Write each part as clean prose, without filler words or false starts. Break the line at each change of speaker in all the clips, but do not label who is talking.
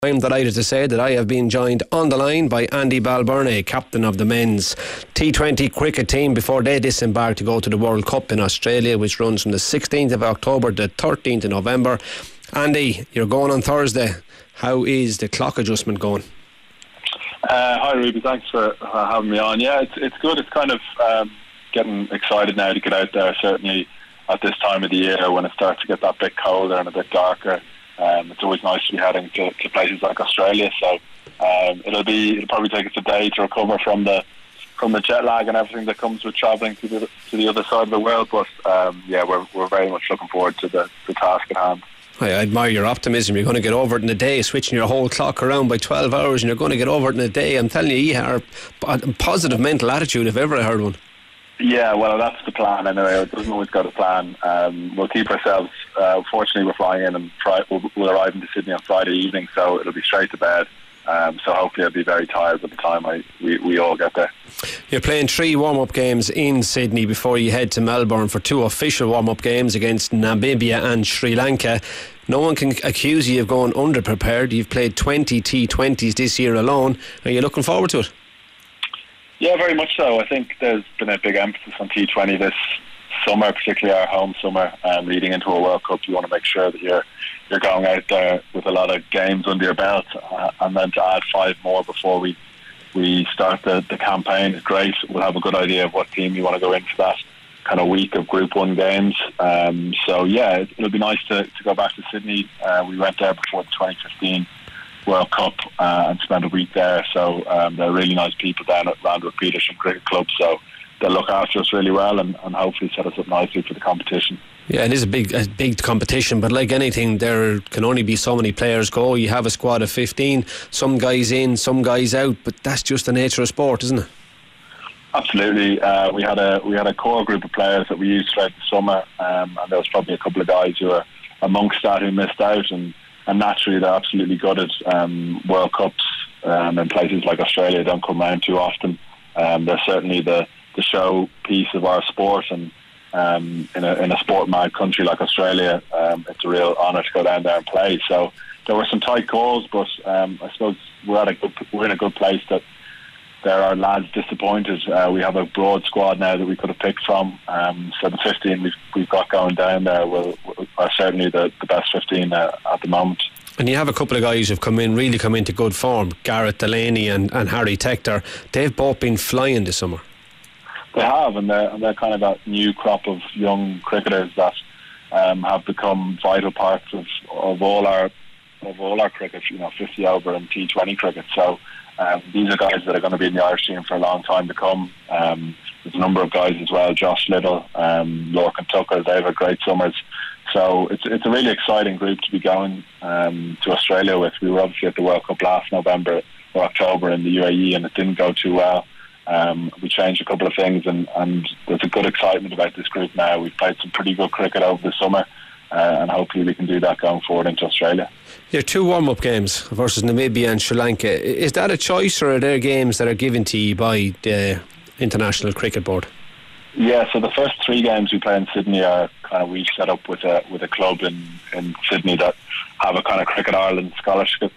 I'm delighted to say that I have been joined on the line by Andy Balbirnie, captain of the men's T20 cricket team, before they disembark to go to the World Cup in Australia, which runs from the 16th of October to the 13th of November. Andy, you're going on Thursday. How is the clock adjustment going?
Hi Ruby, thanks for having me on. Yeah, it's good. It's kind of getting excited now to get out there, certainly at this time of the year when it starts to get that bit colder and a bit darker. It's always nice to be heading to places like Australia, so it'll probably take us a day to recover from the jet lag and everything that comes with travelling to the other side of the world. But yeah, we're very much looking forward to the task at hand.
I admire your optimism. You're going to get over it in a day, switching your whole clock around by 12 hours, and you're going to get over it in a day. I'm telling you are a positive mental attitude if ever I heard one.
Yeah, well, that's the plan anyway. It doesn't always go to plan. We'll keep ourselves. Fortunately, we're flying in and we'll arrive into Sydney on Friday evening, so it'll be straight to bed. So hopefully I'll be very tired by the time we all get there.
You're playing 3 warm-up games in Sydney before you head to Melbourne for 2 official warm-up games against Namibia and Sri Lanka. No one can accuse you of going underprepared. You've played 20 T20s this year alone. Are you looking forward to it?
Yeah, very much so. I think there's been a big emphasis on T20 this summer, particularly our home summer, leading into a World Cup. You want to make sure that you're going out there with a lot of games under your belt, and then to add 5 more before we start the campaign is great. We'll have a good idea of what team you want to go into that kind of week of Group 1 games. So yeah, it'll be nice to go back to Sydney. We went there before the 2015 World Cup and spent a week there, so they're really nice people down at Randwick Petersham Cricket Club, so they'll look after us really well and hopefully set us up nicely for the competition.
Yeah, it is a big competition, but like anything, there can only be so many players go. You have a squad of 15, some guys in, some guys out, but that's just the nature of sport, isn't it?
Absolutely. We had a core group of players that we used throughout the summer, and there was probably a couple of guys who were amongst that who missed out, and naturally they're absolutely gutted. World Cups in places like Australia don't come around too often. They're certainly the show piece of our sport, and in a sport-mad country like Australia, it's a real honour to go down there and play. So there were some tight calls, but I suppose we're in a good place that there are lads disappointed. We have a broad squad now that we could have picked from. So the 15 we've got going down there are certainly the best 15 at the moment.
And you have a couple of guys who've come into good form. Gareth Delaney and Harry Tector. They've both been flying this summer.
They have, and they're kind of that new crop of young cricketers that have become vital parts of all our cricket. 50 over and T20 cricket. So these are guys that are going to be in the Irish team for a long time to come. There's a number of guys as well, Josh Little, Lorcan Tucker. They've had great summers. So it's a really exciting group to be going to Australia with. We were obviously at the World Cup last November or October in the UAE, and it didn't go too well. We changed a couple of things, and there's a good excitement about this group now. We've played some pretty good cricket over the summer, and hopefully we can do that going forward into Australia.
Your 2 warm-up games versus Namibia and Sri Lanka, is that a choice, or are there games that are given to you by the International Cricket Board?
Yeah, so the first 3 games we play in Sydney are kind of we set up with a club in Sydney that have a kind of Cricket Ireland scholarship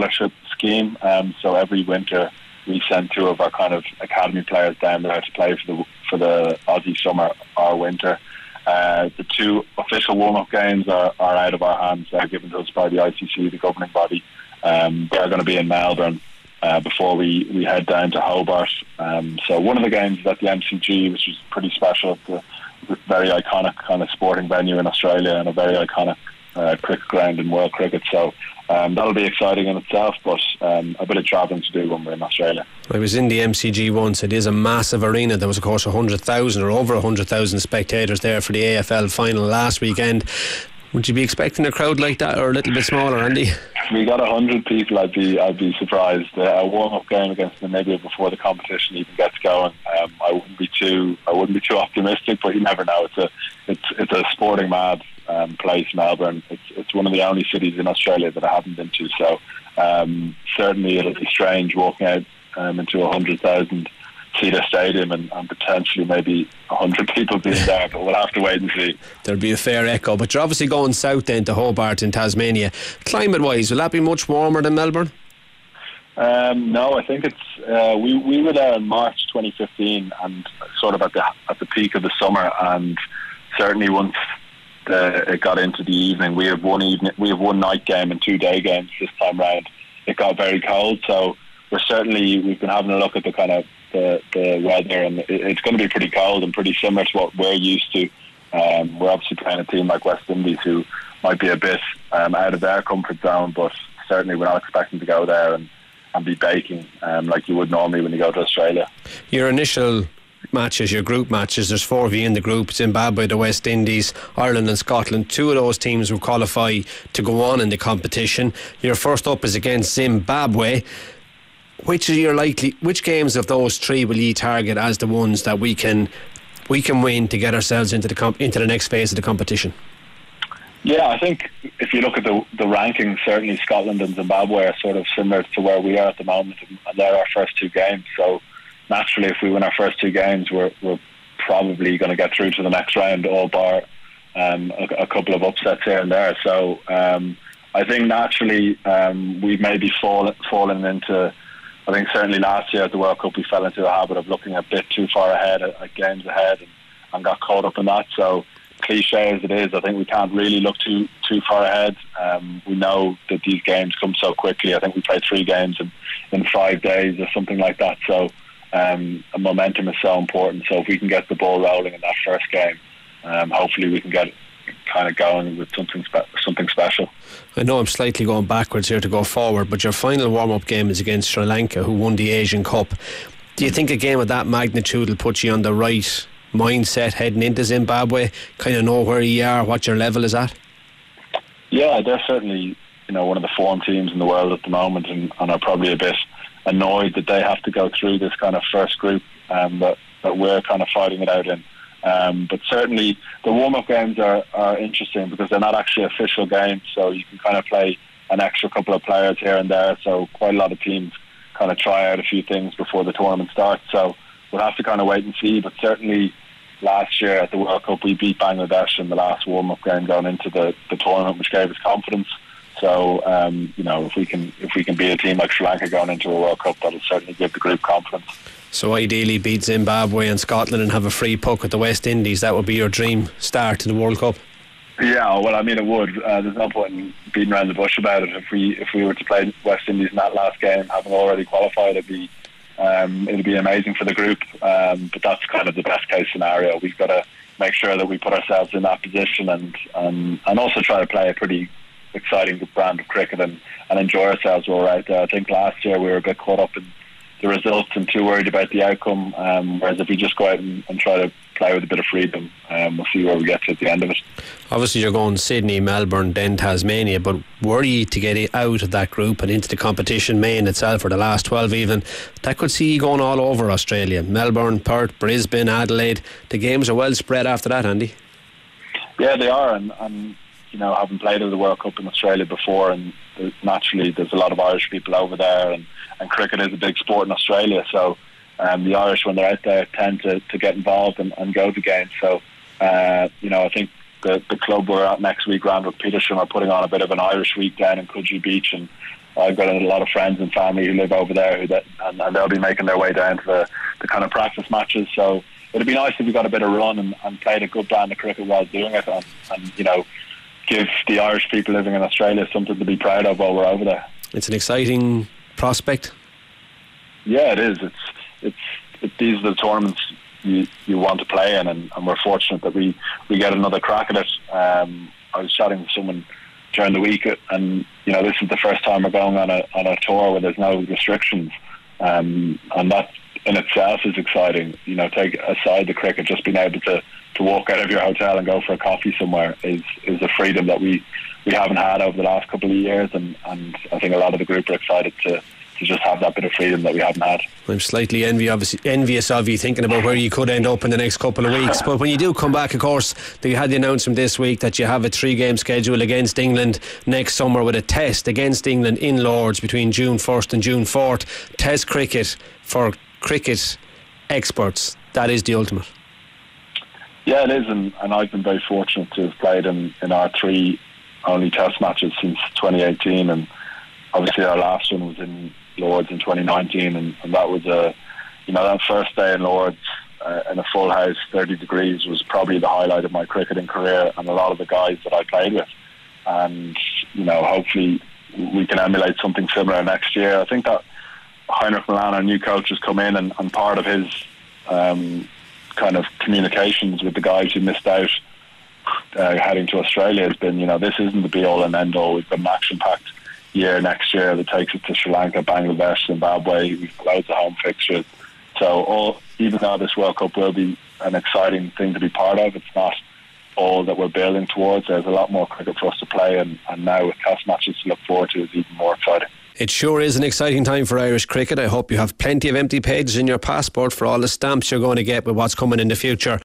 scheme. So every winter we send 2 of our kind of academy players down there to play for the Aussie summer or winter. The 2 official warm-up games are out of our hands. They're given to us by the ICC, the governing body. They're going to be in Melbourne before we head down to Hobart. So one of the games is at the MCG, which is pretty special. It's a very iconic kind of sporting venue in Australia and a very iconic cricket ground in world cricket. So that'll be exciting in itself, but a bit of travelling to do when we're in Australia.
I was in the MCG once. It is a massive arena. There was of course 100,000 or over 100,000 spectators there for the AFL final last weekend. Would you be expecting a crowd like that, or a little bit smaller, Andy?
If we got 100 people, I'd be surprised. A warm-up game against Namibia before the competition even gets going. I wouldn't be too optimistic, but you never know. It's a sporting mad place, Melbourne. It's one of the only cities in Australia that I haven't been to. So certainly it'll be strange walking out into 100,000 see the stadium and potentially maybe 100 people being there, but we'll have to wait and see.
There'll be a fair echo, but you're obviously going south then to Hobart in Tasmania. Climate wise, will that be much warmer than Melbourne?
No, I think it's we were there in March 2015 and sort of at the peak of the summer, and certainly once it got into the evening, we have one night game and 2 day games this time round. It got very cold, so we've been having a look at the kind of the weather, and it's going to be pretty cold and pretty similar to what we're used to. We're obviously playing a team like West Indies who might be a bit out of their comfort zone, but certainly we're not expecting to go there and be baking like you would normally when you go to Australia.
Your initial matches, your group matches, there's 4 of you in the group: Zimbabwe, the West Indies, Ireland and Scotland. 2 of those teams will qualify to go on in the competition. Your first up is against Zimbabwe. Which games of those 3 will you target as the ones that we can win to get ourselves into the next phase of the competition?
Yeah, I think if you look at the rankings, certainly Scotland and Zimbabwe are sort of similar to where we are at the moment, and they're our first 2 games. So naturally, if we win our first 2 games, we're probably going to get through to the next round, all bar a couple of upsets here and there. So I think naturally we've maybe fallen into, I think certainly last year at the World Cup we fell into the habit of looking a bit too far ahead at games ahead and got caught up in that. So cliche as it is, I think we can't really look too far ahead. We know that these games come so quickly. I think we played 3 games in 5 days or something like that. So momentum is so important. So if we can get the ball rolling in that first game, hopefully we can get kind of going with something special.
I know I'm slightly going backwards here to go forward, but your final warm-up game is against Sri Lanka, who won the Asian Cup. Do you think a game of that magnitude will put you on the right mindset heading into Zimbabwe? Kind of know where you are, what your level is at? Yeah,
they're certainly one of the form teams in the world at the moment, and are probably a bit annoyed that they have to go through this kind of first group that we're kind of fighting it out in. But certainly the warm-up games are interesting because they're not actually official games, so you can kind of play an extra couple of players here and there. So quite a lot of teams kind of try out a few things before the tournament starts. So we'll have to kind of wait and see. But certainly last year at the World Cup we beat Bangladesh in the last warm-up game going into the tournament, which gave us confidence. So if we can beat a team like Sri Lanka going into a World Cup, that'll certainly give the group confidence.
So ideally beat Zimbabwe and Scotland and have a free puck at the West Indies. That would be your dream start to the World Cup.
Yeah, well, I mean, it would. There's no point in beating around the bush about it. If we were to play West Indies in that last game, having already qualified, it'd be amazing for the group. But that's kind of the best case scenario. We've got to make sure that we put ourselves in that position and also try to play a pretty exciting brand of cricket and enjoy ourselves while we're out there. I think last year we were a bit caught up in the results and too worried about the outcome, whereas if we just go out and try to play with a bit of freedom, we'll see where we get to at the end of it.
Obviously you're going Sydney, Melbourne, then Tasmania, but were you to get out of that group and into the competition, Maine itself, or the last 12 even, that could see you going all over Australia. Melbourne, Perth, Brisbane, Adelaide. The games are well spread after that, Andy.
Yeah, they are, and having played at the World Cup in Australia before, and naturally there's a lot of Irish people over there, and cricket is a big sport in Australia, so the Irish, when they're out there, tend to get involved and go to games. So I think the club we're at next week, Randwick Petersham, are putting on a bit of an Irish week down in Coogee Beach, and I've got a lot of friends and family who live over there and they'll be making their way down to the kind of practice matches. So it'd be nice if we got a bit of run and played a good brand of cricket while doing it, and give the Irish people living in Australia something to be proud of while we're over there.
It's an exciting prospect.
Yeah, it is. These are the tournaments you want to play in, and we're fortunate that we get another crack at it. I was chatting with someone during the week, and this is the first time we're going on a tour where there's no restrictions, and that in itself is exciting. Take aside the cricket, just being able to walk out of your hotel and go for a coffee somewhere is a freedom that we haven't had over the last couple of years, and I think a lot of the group are excited to just have that bit of freedom that we haven't had.
I'm slightly envious of you, thinking about where you could end up in the next couple of weeks. But when you do come back, of course, you had the announcement this week that you have a 3-game schedule against England next summer, with a test against England in Lords between June 1st and June 4th. Test cricket for cricket experts. That is the ultimate.
Yeah, it is, and I've been very fortunate to have played in our 3 only test matches since 2018, and obviously our last one was in Lords in 2019, and that was that first day in Lords in a full house, 30 degrees, was probably the highlight of my cricketing career, and a lot of the guys that I played with. And hopefully we can emulate something similar next year. I think that Heinrich Milan, our new coach, has come in, and part of his kind of communications with the guys who missed out heading to Australia has been, this isn't the be-all and end-all. We've got an action-packed year next year that takes us to Sri Lanka, Bangladesh, Zimbabwe. We've got loads of home fixtures. So even though this World Cup will be an exciting thing to be part of, it's not all that we're building towards. There's a lot more cricket for us to play, and now with test matches to look forward to, is even more exciting.
It sure is an exciting time for Irish cricket. I hope you have plenty of empty pages in your passport for all the stamps you're going to get with what's coming in the future.